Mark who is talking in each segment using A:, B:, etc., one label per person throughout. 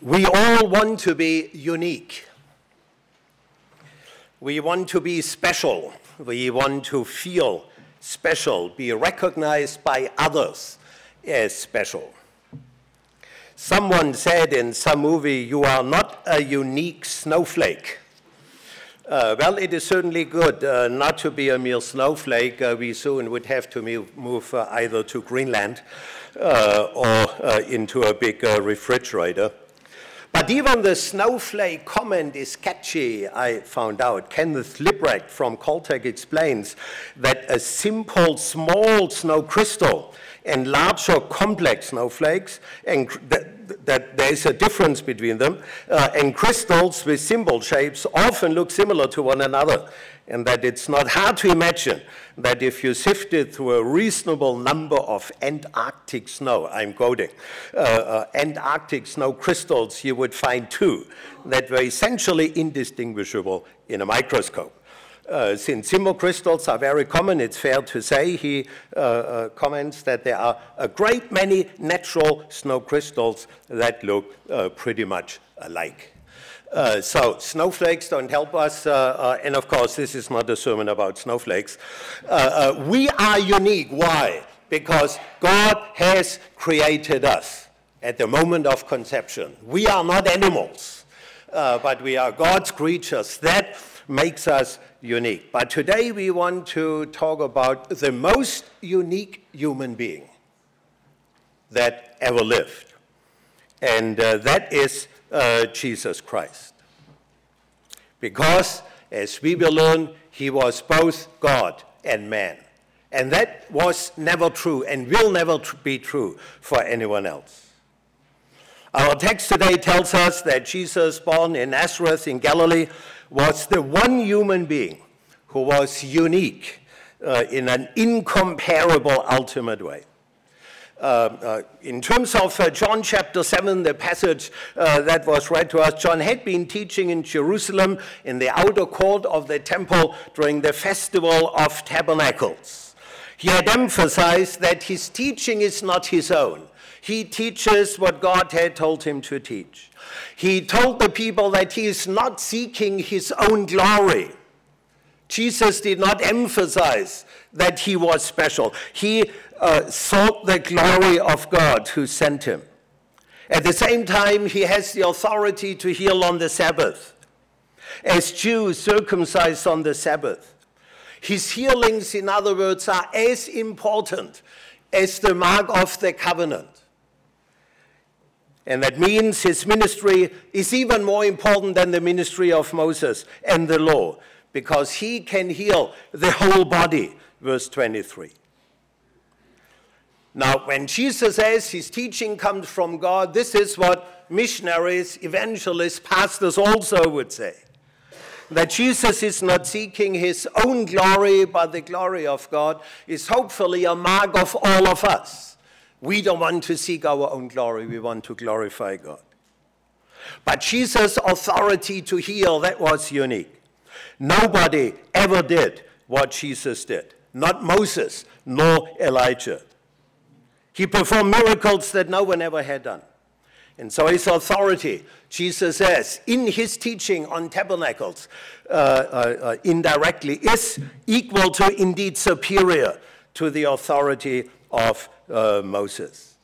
A: We all want to be unique. We want to be special. We want to feel special, be recognized by others as special. Someone said in some movie, "You are not a unique snowflake." Well, it is certainly good not to be a mere snowflake. We soon would have to move either to Greenland or into a big refrigerator. But even the snowflake comment is catchy, I found out. Kenneth Liebrecht from Caltech explains that a simple, small snow crystal and larger, complex snowflakes, and that there is a difference between them, and crystals with simple shapes often look similar to one another, and that it's not hard to imagine that if you sifted through a reasonable number of Antarctic snow, I'm quoting, Antarctic snow crystals, you would find two that were essentially indistinguishable in a microscope. Since simple crystals are very common, it's fair to say, he comments that there are a great many natural snow crystals that look pretty much alike. So snowflakes don't help us, and of course this is not a sermon about snowflakes. We are unique. Why? Because God has created us at the moment of conception. We are not animals, but we are God's creatures. That makes us unique. But today we want to talk about the most unique human being that ever lived, and that is Jesus Christ. Because, as we will learn, he was both God and man. And that was never true and will never be true for anyone else. Our text today tells us that Jesus, born in Nazareth in Galilee, was the one human being who was unique in an incomparable, ultimate way. In terms of John chapter 7, the passage that was read to us, John had been teaching in Jerusalem in the outer court of the temple during the Festival of Tabernacles. He had emphasized that his teaching is not his own. He teaches what God had told him to teach. He told the people that he is not seeking his own glory. Jesus did not emphasize that he was special. He sought the glory of God who sent him. At the same time, he has the authority to heal on the Sabbath. As Jews circumcised on the Sabbath, his healings, in other words, are as important as the mark of the covenant. And that means his ministry is even more important than the ministry of Moses and the law, because he can heal the whole body, verse 23. Now, when Jesus says his teaching comes from God, this is what missionaries, evangelists, pastors also would say. That Jesus is not seeking his own glory, but the glory of God is hopefully a mark of all of us. We don't want to seek our own glory, we want to glorify God. But Jesus' authority to heal, that was unique. Nobody ever did what Jesus did. Not Moses, nor Elijah. He performed miracles that no one ever had done. And so his authority, Jesus says, in his teaching on tabernacles, indirectly, is equal to, indeed superior to the authority of Moses.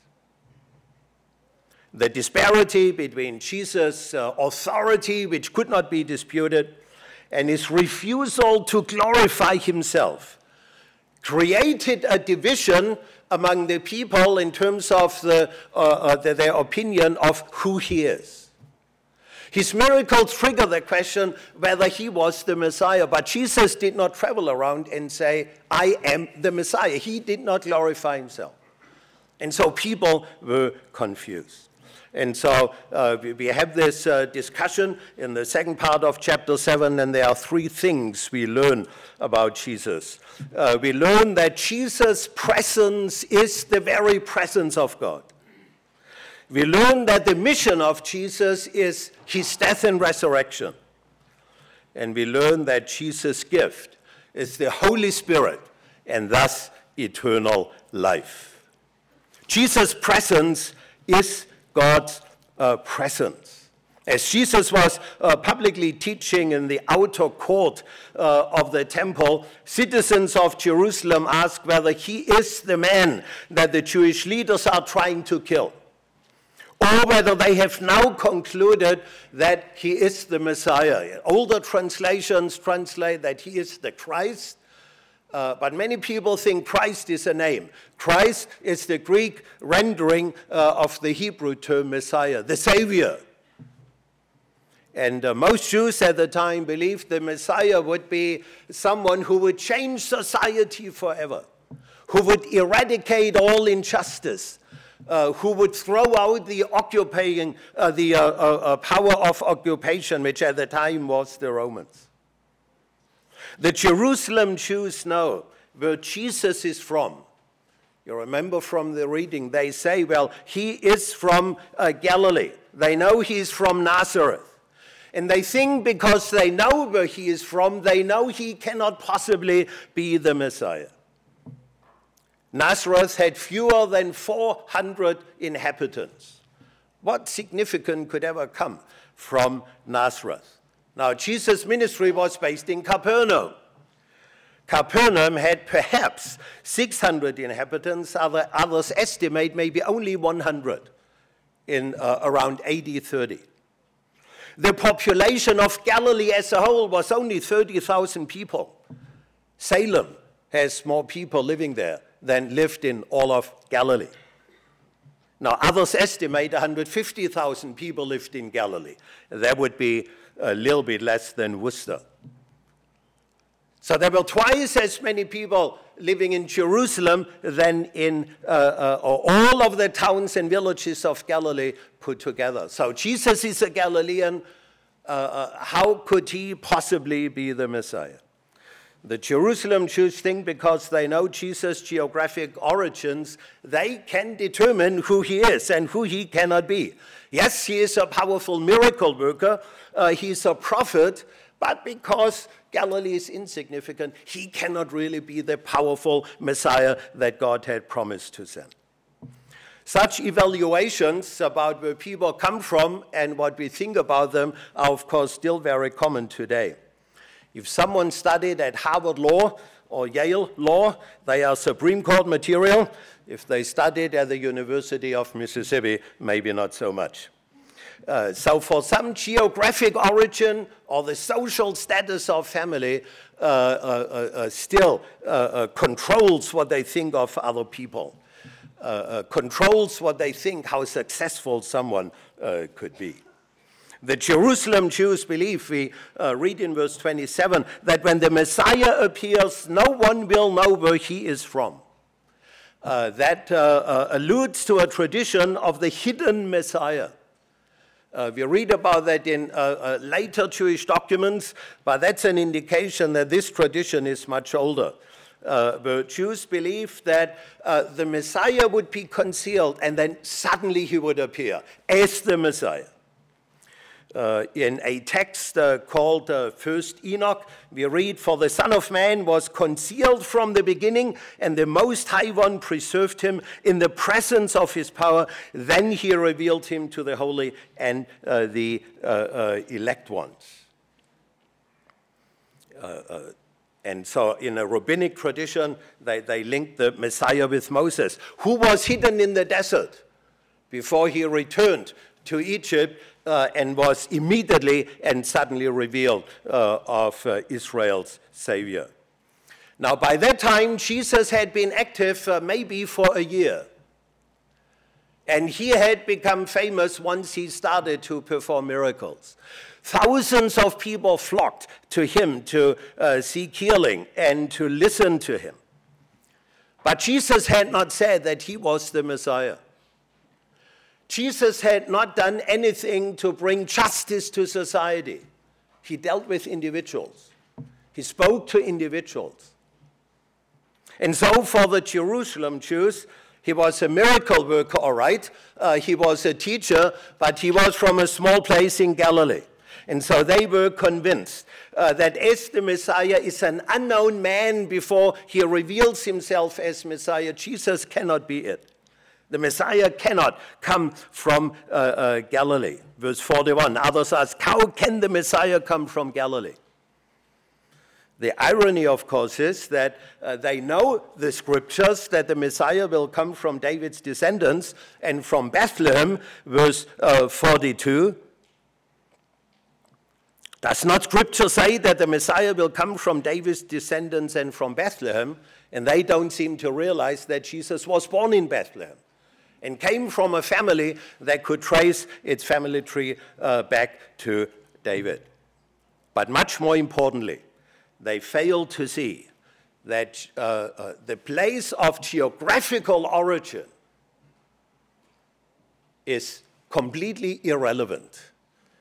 A: The disparity between Jesus' authority, which could not be disputed, and his refusal to glorify himself, created a division among the people in terms of their opinion of who he is. His miracles trigger the question whether he was the Messiah, but Jesus did not travel around and say, "I am the Messiah." He did not glorify himself. And so people were confused. And so we have this discussion in the second part of chapter 7, and there are three things we learn about Jesus. We learn that Jesus' presence is the very presence of God. We learn that the mission of Jesus is his death and resurrection. And we learn that Jesus' gift is the Holy Spirit, and thus eternal life. Jesus' presence is God's presence. As Jesus was publicly teaching in the outer court of the temple, citizens of Jerusalem asked whether he is the man that the Jewish leaders are trying to kill, or whether they have now concluded that he is the Messiah. Older translations translate that he is the Christ, but many people think Christ is a name. Christ is the Greek rendering of the Hebrew term Messiah, the Savior. And most Jews at the time believed the Messiah would be someone who would change society forever, who would eradicate all injustice, who would throw out the power of occupation, which at the time was the Romans. The Jerusalem Jews know where Jesus is from. You remember from the reading, they say, well, he is from Galilee. They know he's from Nazareth. And they think because they know where he is from, they know he cannot possibly be the Messiah. Nazareth had fewer than 400 inhabitants. What significant could ever come from Nazareth? Now, Jesus' ministry was based in Capernaum. Capernaum had perhaps 600 inhabitants. Others estimate maybe only 100 in around AD 30. The population of Galilee as a whole was only 30,000 people. Salem has more people living there than lived in all of Galilee. Now, others estimate 150,000 people lived in Galilee. That would be a little bit less than Worcester. So there were twice as many people living in Jerusalem than in all of the towns and villages of Galilee put together. So Jesus is a Galilean. How could he possibly be the Messiah? The Jerusalem Jews think because they know Jesus' geographic origins, they can determine who he is and who he cannot be. Yes, he is a powerful miracle worker. He's a prophet. But because Galilee is insignificant, he cannot really be the powerful Messiah that God had promised to send. Such evaluations about where people come from and what we think about them are, of course, still very common today. If someone studied at Harvard Law or Yale Law, they are Supreme Court material. If they studied at the University of Mississippi, maybe not so much. So for some geographic origin or the social status of family still controls what they think of other people, controls what they think how successful someone could be. The Jerusalem Jews believe, we read in verse 27, that when the Messiah appears, no one will know where he is from. That alludes to a tradition of the hidden Messiah. We read about that in later Jewish documents, but that's an indication that this tradition is much older. The Jews believed that the Messiah would be concealed and then suddenly he would appear as the Messiah. In a text called 1 Enoch, we read, "For the Son of Man was concealed from the beginning, and the Most High One preserved him in the presence of his power. Then he revealed him to the holy and the elect ones." And so in a rabbinic tradition, they linked the Messiah with Moses, who was hidden in the desert before he returned to Egypt and was immediately and suddenly revealed of Israel's Savior. Now, by that time, Jesus had been active maybe for a year. And he had become famous once he started to perform miracles. Thousands of people flocked to him to seek healing and to listen to him. But Jesus had not said that he was the Messiah. Jesus had not done anything to bring justice to society. He dealt with individuals. He spoke to individuals. And so for the Jerusalem Jews, he was a miracle worker, all right. He was a teacher, but he was from a small place in Galilee. And so they were convinced that as the Messiah is an unknown man before he reveals himself as Messiah, Jesus cannot be it. The Messiah cannot come from Galilee. Verse 41, others ask, how can the Messiah come from Galilee? The irony, of course, is that they know the scriptures that the Messiah will come from David's descendants and from Bethlehem, verse 42. Does not scripture say that the Messiah will come from David's descendants and from Bethlehem? And they don't seem to realize that Jesus was born in Bethlehem and came from a family that could trace its family tree back to David. But much more importantly, they fail to see that the place of geographical origin is completely irrelevant,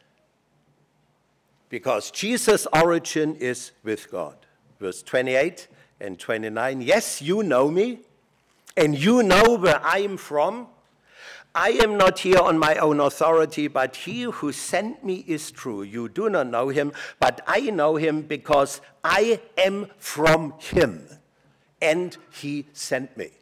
A: because Jesus' origin is with God. Verse 28 and 29, yes, you know me, and you know where I am from. I am not here on my own authority, but he who sent me is true. You do not know him, but I know him because I am from him, and he sent me.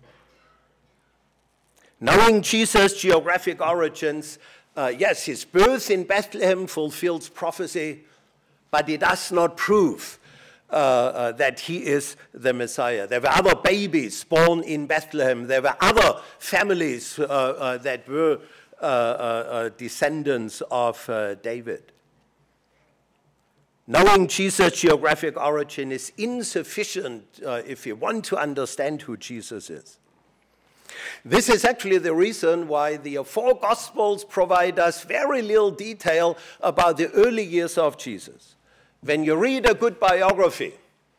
A: Knowing Jesus' geographic origins, yes, his birth in Bethlehem fulfills prophecy, but it does not prove that he is the Messiah. There were other babies born in Bethlehem. There were other families that were descendants of David. Knowing Jesus' geographic origin is insufficient if you want to understand who Jesus is. This is actually the reason why the four Gospels provide us very little detail about the early years of Jesus. When you read a good biography,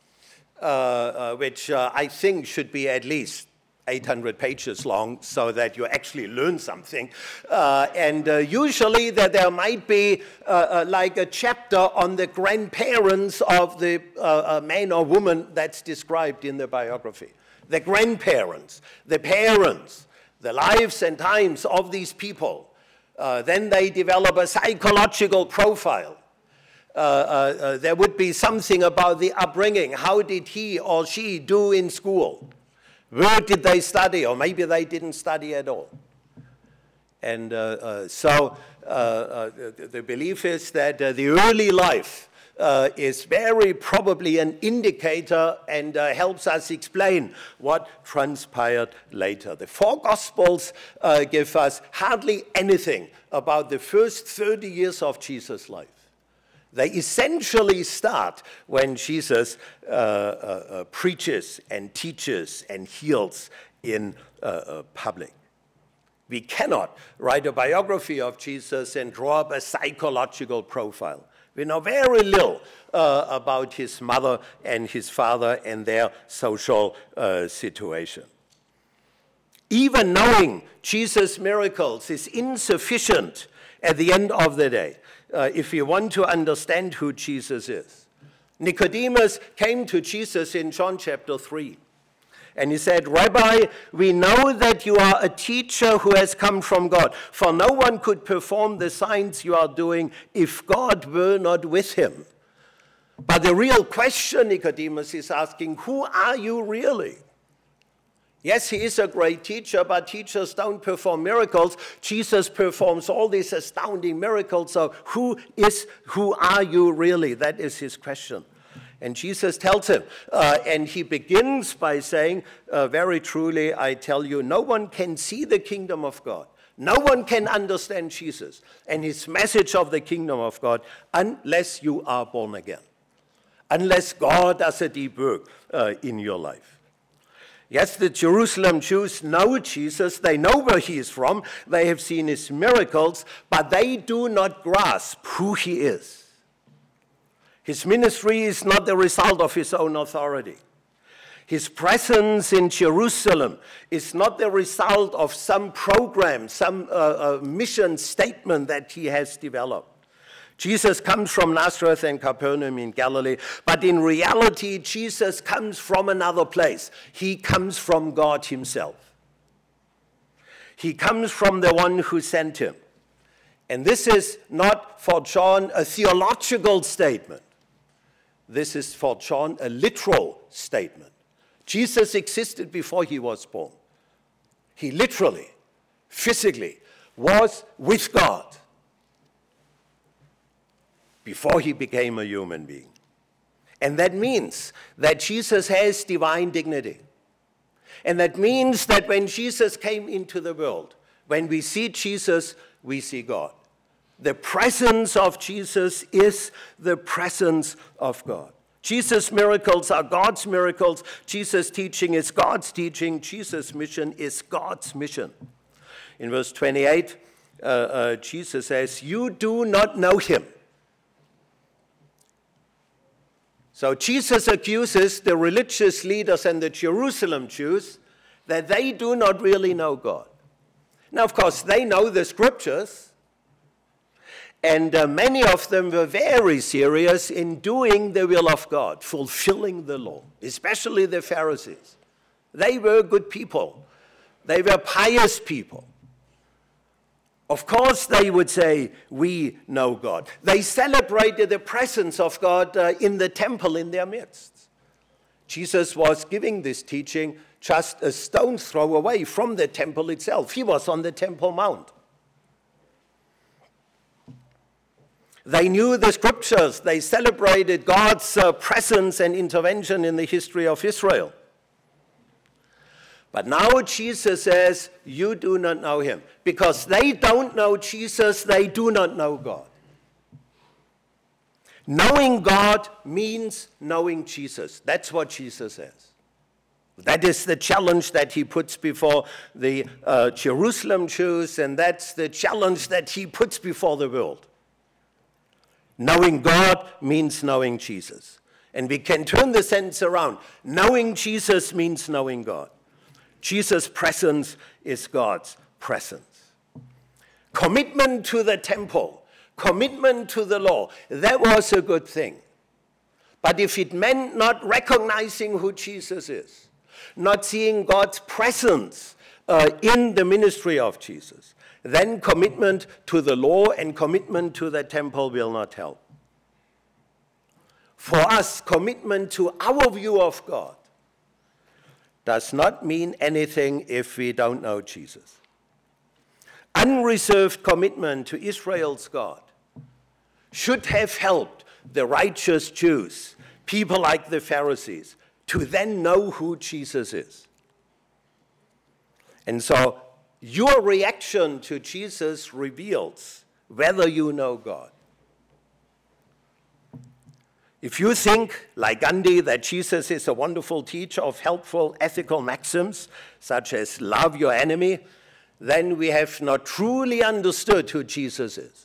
A: which I think should be at least 800 pages long so that you actually learn something, and usually that there might be like a chapter on the grandparents of the man or woman that's described in the biography. The grandparents, the parents, the lives and times of these people. Then they develop a psychological profile. There would be something about the upbringing. How did he or she do in school? Where did they study? Or maybe they didn't study at all. And so the belief is that the early life is very probably an indicator and helps us explain what transpired later. The four Gospels give us hardly anything about the first 30 years of Jesus' life. They essentially start when Jesus preaches and teaches and heals in public. We cannot write a biography of Jesus and draw up a psychological profile. We know very little about his mother and his father and their social situation. Even knowing Jesus' miracles is insufficient at the end of the day if you want to understand who Jesus is. Nicodemus came to Jesus in John chapter 3. And he said, Rabbi, we know that you are a teacher who has come from God, for no one could perform the signs you are doing if God were not with him. But the real question Nicodemus is asking, who are you really? Yes, he is a great teacher, but teachers don't perform miracles. Jesus performs all these astounding miracles. So who are you really? That is his question. And Jesus tells him, and he begins by saying, very truly, I tell you, no one can see the kingdom of God. No one can understand Jesus and his message of the kingdom of God unless you are born again, unless God does a deep work in your life. Yes, the Jerusalem Jews know Jesus. They know where he is from. They have seen his miracles, but they do not grasp who he is. His ministry is not the result of his own authority. His presence in Jerusalem is not the result of some program, some mission statement that he has developed. Jesus comes from Nazareth and Capernaum in Galilee, but in reality, Jesus comes from another place. He comes from God himself. He comes from the one who sent him. And this is not for John a theological statement. This is for John a literal statement. Jesus existed before he was born. He literally, physically, was with God before he became a human being. And that means that Jesus has divine dignity. And that means that when Jesus came into the world, when we see Jesus, we see God. The presence of Jesus is the presence of God. Jesus' miracles are God's miracles. Jesus' teaching is God's teaching. Jesus' mission is God's mission. In verse 28, Jesus says, "You do not know him." So Jesus accuses the religious leaders and the Jerusalem Jews that they do not really know God. Now, of course, they know the scriptures, and many of them were very serious in doing the will of God, fulfilling the law, especially the Pharisees. They were good people. They were pious people. Of course, they would say, "We know God." They celebrated the presence of God in the temple in their midst. Jesus was giving this teaching just a stone's throw away from the temple itself. He was on the Temple Mount. They knew the scriptures. They celebrated God's presence and intervention in the history of Israel. But now Jesus says, "You do not know him." Because they don't know Jesus, they do not know God. Knowing God means knowing Jesus. That's what Jesus says. That is the challenge that he puts before the Jerusalem Jews, and that's the challenge that he puts before the world. Knowing God means knowing Jesus. And we can turn the sentence around. Knowing Jesus means knowing God. Jesus' presence is God's presence. Commitment to the temple, commitment to the law, that was a good thing. But if it meant not recognizing who Jesus is, not seeing God's presence in the ministry of Jesus, then commitment to the law and commitment to the temple will not help. For us, commitment to our view of God does not mean anything if we don't know Jesus. Unreserved commitment to Israel's God should have helped the righteous Jews, people like the Pharisees, to then know who Jesus is. And so your reaction to Jesus reveals whether you know God. If you think, like Gandhi, that Jesus is a wonderful teacher of helpful ethical maxims, such as love your enemy, then we have not truly understood who Jesus is.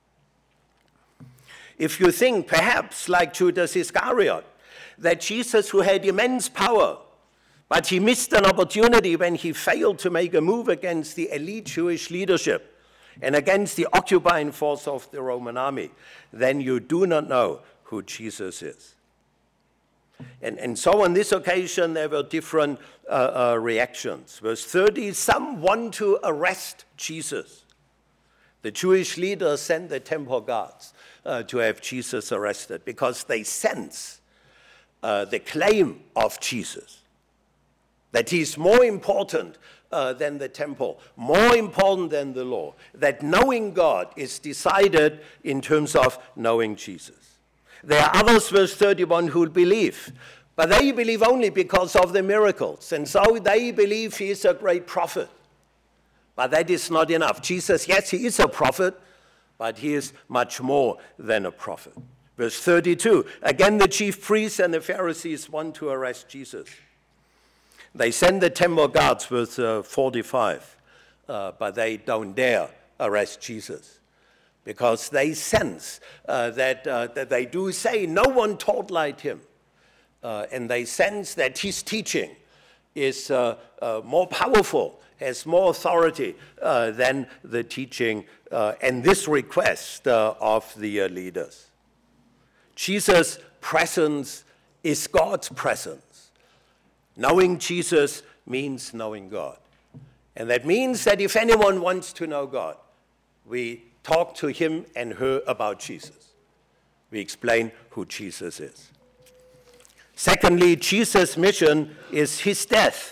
A: If you think, perhaps, like Judas Iscariot, that Jesus, who had immense power, but he missed an opportunity when he failed to make a move against the elite Jewish leadership and against the occupying force of the Roman army, then you do not know who Jesus is. And so on this occasion, there were different reactions. Verse 30, some want to arrest Jesus. The Jewish leaders sent the temple guards to have Jesus arrested because they sense the claim of Jesus, that he's more important than the temple, more important than the law, that knowing God is decided in terms of knowing Jesus. There are others, verse 31, who believe, but they believe only because of the miracles, and so they believe he is a great prophet. But that is not enough. Jesus, yes, he is a prophet, but he is much more than a prophet. Verse 32, again the chief priests and the Pharisees want to arrest Jesus. They send the temple guards, verse 45, but they don't dare arrest Jesus because they sense that they do say no one taught like him. And they sense that his teaching is more powerful, has more authority than the teaching and this request of the leaders. Jesus' presence is God's presence. Knowing Jesus means knowing God. And that means that if anyone wants to know God, we talk to him and her about Jesus. We explain who Jesus is. Secondly, Jesus' mission is his death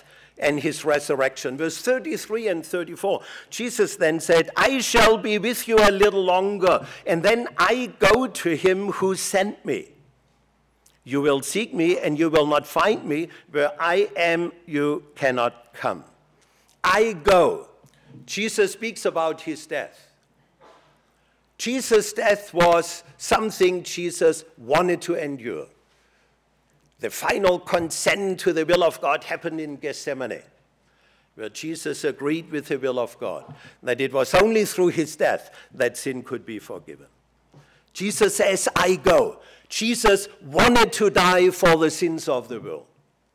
A: and his resurrection. Verse 33 and 34, Jesus then said, I shall be with you a little longer, and then I go to him who sent me. You will seek me, and you will not find me. Where I am, you cannot come. I go. Jesus speaks about his death. Jesus' death was something Jesus wanted to endure. The final consent to the will of God happened in Gethsemane, where Jesus agreed with the will of God, that it was only through his death that sin could be forgiven. Jesus says, I go. Jesus wanted to die for the sins of the world.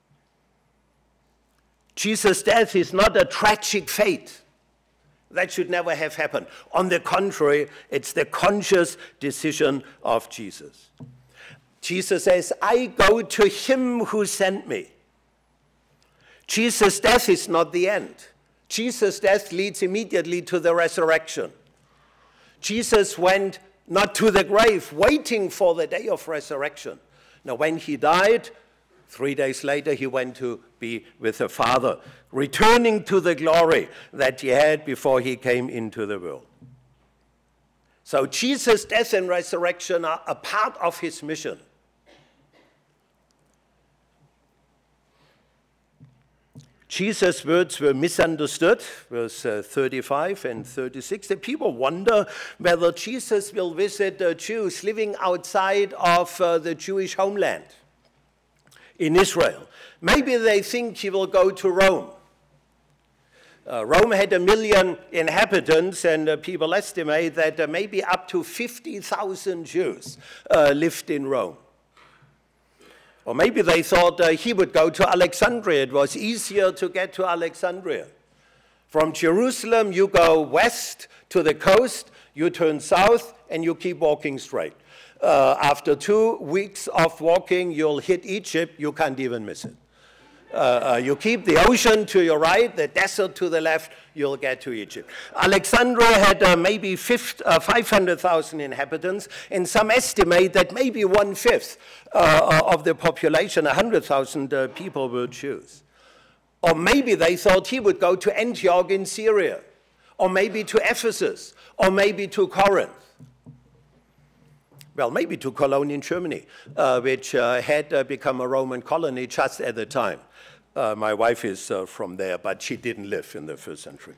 A: Jesus' death is not a tragic fate. That should never have happened. On the contrary, it's the conscious decision of Jesus. Jesus says, I go to him who sent me. Jesus' death is not the end. Jesus' death leads immediately to the resurrection. Jesus went not to the grave, waiting for the day of resurrection. Now, when he died, 3 days later, he went to be with the Father, returning to the glory that he had before he came into the world. So Jesus' death and resurrection are a part of his mission. Jesus' words were misunderstood, verse 35 and 36. The people wonder whether Jesus will visit the Jews living outside of the Jewish homeland in Israel. Maybe they think he will go to Rome. Rome had 1 million inhabitants, and people estimate that maybe up to 50,000 Jews lived in Rome. Or maybe they thought he would go to Alexandria. It was easier to get to Alexandria. From Jerusalem, you go west to the coast, you turn south, and you keep walking straight. After 2 weeks of walking, you'll hit Egypt. You can't even miss it. You keep the ocean to your right, the desert to the left, you'll get to Egypt. Alexandria had maybe 500,000 inhabitants, and some estimate that maybe 1/5 of the population, 100,000 people, were Jews. Or maybe they thought he would go to Antioch in Syria, or maybe to Ephesus, or maybe to Corinth. Well, maybe to Cologne in Germany, which had become a Roman colony just at the time. My wife is from there, but she didn't live in the first century.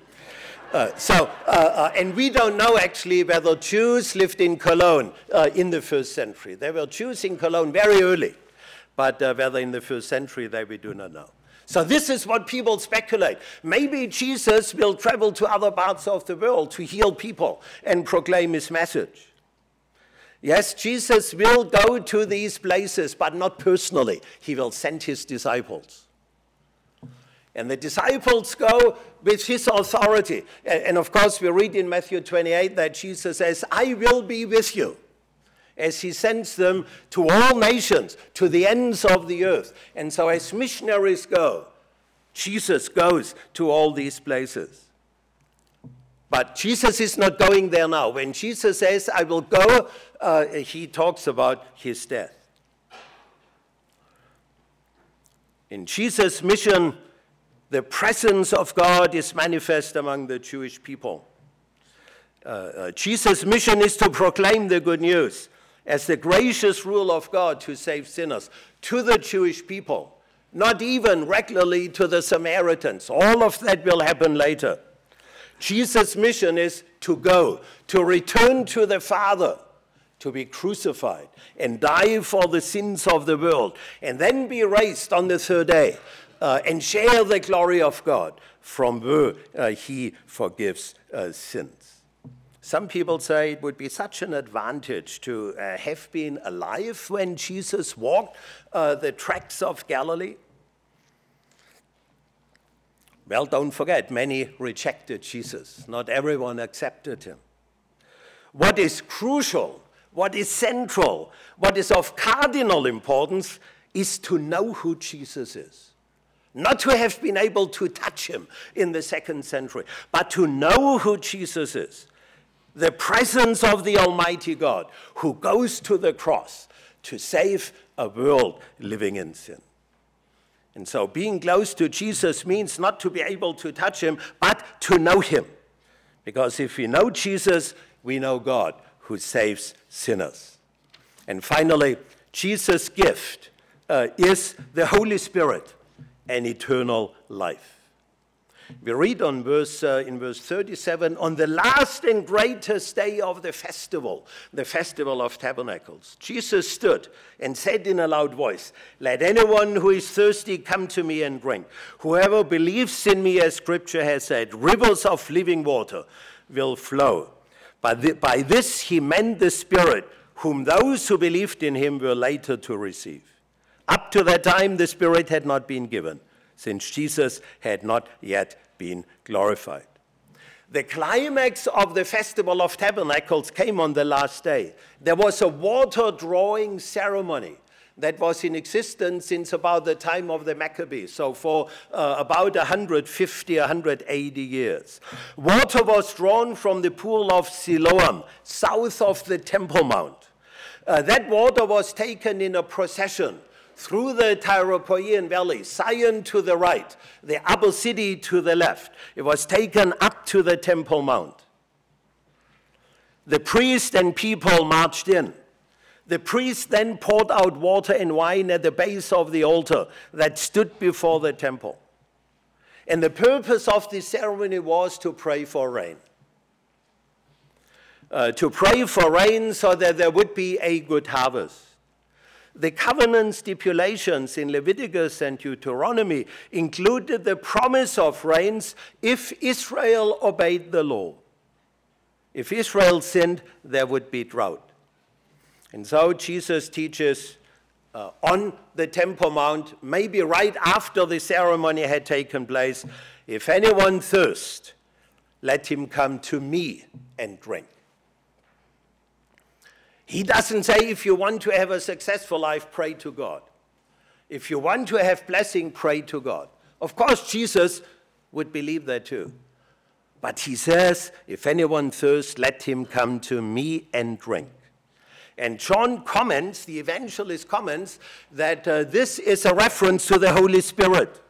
A: And we don't know actually whether Jews lived in Cologne in the first century. There were Jews in Cologne very early, but whether in the first century, that we do not know. So this is what people speculate. Maybe Jesus will travel to other parts of the world to heal people and proclaim his message. Yes, Jesus will go to these places, but not personally. He will send his disciples. And the disciples go with his authority. And of course, we read in Matthew 28 that Jesus says, I will be with you, as he sends them to all nations, to the ends of the earth. And so as missionaries go, Jesus goes to all these places. But Jesus is not going there now. When Jesus says, I will go, he talks about his death. In Jesus' mission, the presence of God is manifest among the Jewish people. Jesus' mission is to proclaim the good news as the gracious rule of God to save sinners to the Jewish people, not even regularly to the Samaritans. All of that will happen later. Jesus' mission is to go, to return to the Father, to be crucified and die for the sins of the world, and then be raised on the third day and share the glory of God from where he forgives sins. Some people say it would be such an advantage to have been alive when Jesus walked the tracks of Galilee. Well, don't forget, many rejected Jesus. Not everyone accepted him. What is crucial, what is central, what is of cardinal importance is to know who Jesus is. Not to have been able to touch him in the 2nd century, but to know who Jesus is. The presence of the Almighty God who goes to the cross to save a world living in sin. And so being close to Jesus means not to be able to touch him, but to know him. Because if we know Jesus, we know God who saves sinners. And finally, Jesus' gift is the Holy Spirit and eternal life. We read in verse 37, on the last and greatest day of the festival of tabernacles, Jesus stood and said in a loud voice, let anyone who is thirsty come to me and drink. Whoever believes in me, as Scripture has said, rivers of living water will flow. By this he meant the Spirit, whom those who believed in him were later to receive. Up to that time, the Spirit had not been given, since Jesus had not yet been glorified. The climax of the Festival of Tabernacles came on the last day. There was a water drawing ceremony that was in existence since about the time of the Maccabees, so for about 150, 180 years. Water was drawn from the pool of Siloam, south of the Temple Mount. That water was taken in a procession through the Tyropoean Valley, Zion to the right, the upper city to the left. It was taken up to the Temple Mount. The priest and people marched in. The priest then poured out water and wine at the base of the altar that stood before the temple. And the purpose of this ceremony was to pray for rain. To pray for rain so that there would be a good harvest. The covenant stipulations in Leviticus and Deuteronomy included the promise of rains if Israel obeyed the law. If Israel sinned, there would be drought. And so Jesus teaches on the Temple Mount, maybe right after the ceremony had taken place, if anyone thirsts, let him come to me and drink. He doesn't say if you want to have a successful life, pray to God. If you want to have blessing, pray to God. Of course, Jesus would believe that too. But he says, if anyone thirsts, let him come to me and drink. And John comments, the evangelist comments, that this is a reference to the Holy Spirit.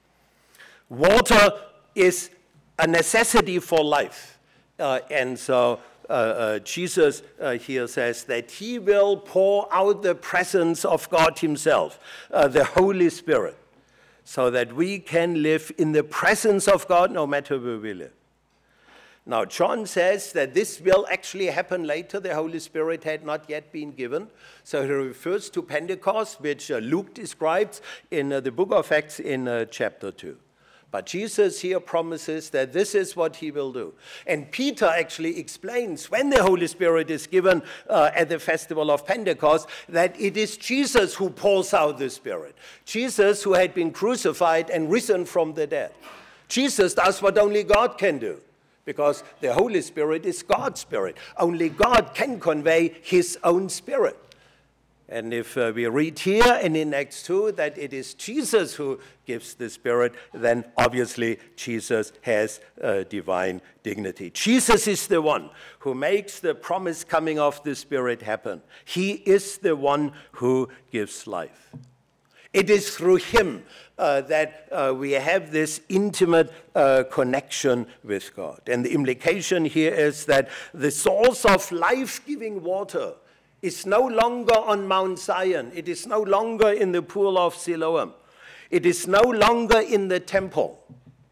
A: Water is a necessity for life. And so Jesus here says that he will pour out the presence of God himself, the Holy Spirit, so that we can live in the presence of God no matter where we live. Now, John says that this will actually happen later. The Holy Spirit had not yet been given. So he refers to Pentecost, which Luke describes in the book of Acts in chapter 2. But Jesus here promises that this is what he will do. And Peter actually explains when the Holy Spirit is given at the festival of Pentecost, that it is Jesus who pours out the Spirit. Jesus who had been crucified and risen from the dead. Jesus does what only God can do, because the Holy Spirit is God's Spirit. Only God can convey his own Spirit. And if we read here and in Acts 2 that it is Jesus who gives the Spirit, then obviously Jesus has divine dignity. Jesus is the one who makes the promise coming of the Spirit happen. He is the one who gives life. It is through him that we have this intimate connection with God. And the implication here is that the source of life-giving water is no longer on Mount Zion. It is no longer in the pool of Siloam. It is no longer in the temple.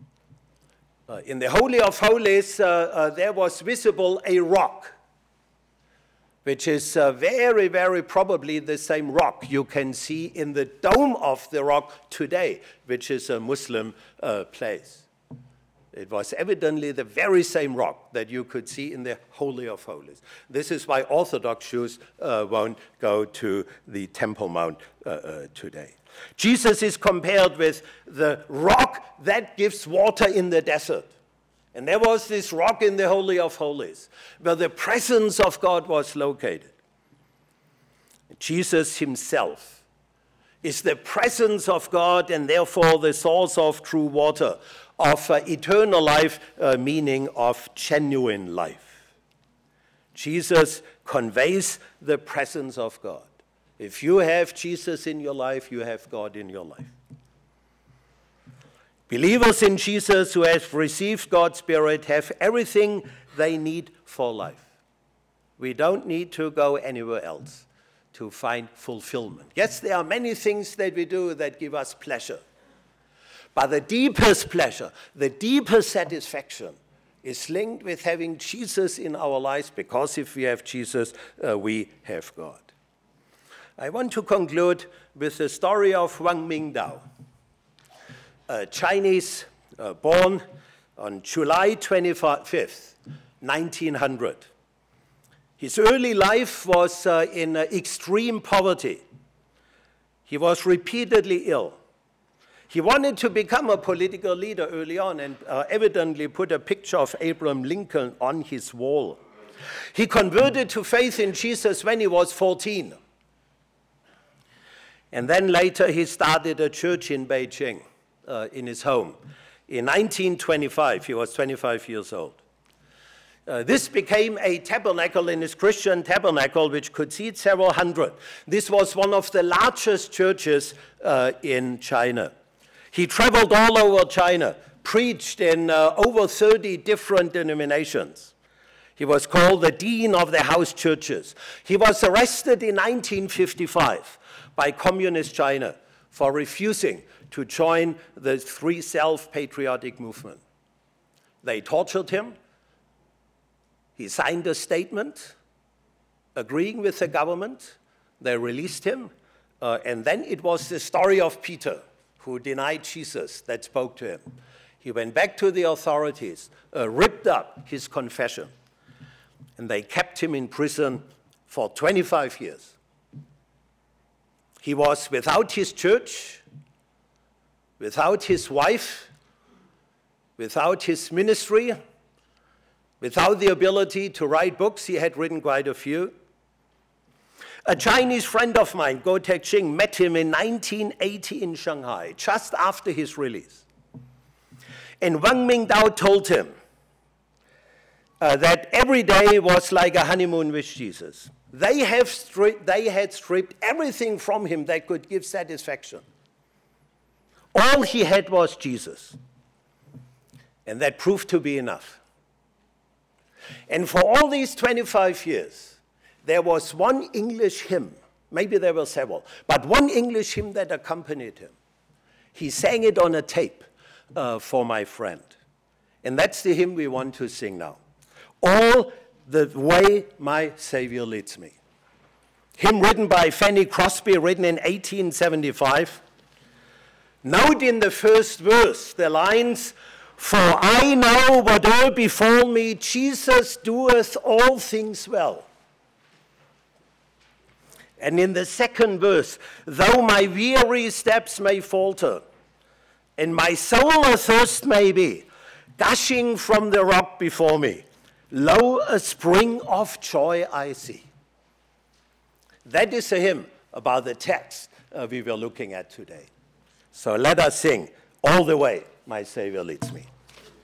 A: In the Holy of Holies, there was visible a rock, which is very, very probably the same rock you can see in the dome of the rock today, which is a Muslim place. It was evidently the very same rock that you could see in the Holy of Holies. This is why Orthodox Jews won't go to the Temple Mount today. Jesus is compared with the rock that gives water in the desert. And there was this rock in the Holy of Holies where the presence of God was located. Jesus himself is the presence of God and therefore the source of true water, of eternal life, meaning of genuine life. Jesus conveys the presence of God. If you have Jesus in your life, you have God in your life. Believers in Jesus who have received God's Spirit have everything they need for life. We don't need to go anywhere else to find fulfillment. Yes, there are many things that we do that give us pleasure. But the deepest pleasure, the deepest satisfaction is linked with having Jesus in our lives, because if we have Jesus, we have God. I want to conclude with the story of Wang Mingdao, a Chinese born on July 25th, 1900. His early life was in extreme poverty. He was repeatedly ill. He wanted to become a political leader early on and evidently put a picture of Abraham Lincoln on his wall. He converted to faith in Jesus when he was 14. And then later he started a church in Beijing, in his home. In 1925, he was 25 years old. This became a tabernacle in his Christian tabernacle, which could seat several hundred. This was one of the largest churches in China. He traveled all over China, preached in over 30 different denominations. He was called the Dean of the House Churches. He was arrested in 1955 by Communist China for refusing to join the Free Self-Patriotic movement. They tortured him. He signed a statement agreeing with the government. They released him. And then it was the story of Peter, who denied Jesus, that spoke to him. He went back to the authorities, ripped up his confession, and they kept him in prison for 25 years. He was without his church, without his wife, without his ministry, without the ability to write books. He had written quite a few. A Chinese friend of mine, Goh Tek-ching, met him in 1980 in Shanghai, just after his release. And Wang Mingdao told him that every day was like a honeymoon with Jesus. They had stripped everything from him that could give satisfaction. All he had was Jesus. And that proved to be enough. And for all these 25 years, there was one English hymn, maybe there were several, but one English hymn that accompanied him. He sang it on a tape for my friend. And that's the hymn we want to sing now. All the way my Savior leads me. Hymn written by Fanny Crosby, written in 1875. Note in the first verse the lines, "For I know whate'er befall me, Jesus doeth all things well." And in the second verse, "Though my weary steps may falter, and my soul athirst may be, gushing from the rock before me, lo, a spring of joy I see." That is a hymn about the text we were looking at today. So let us sing, "All the way my Savior leads me."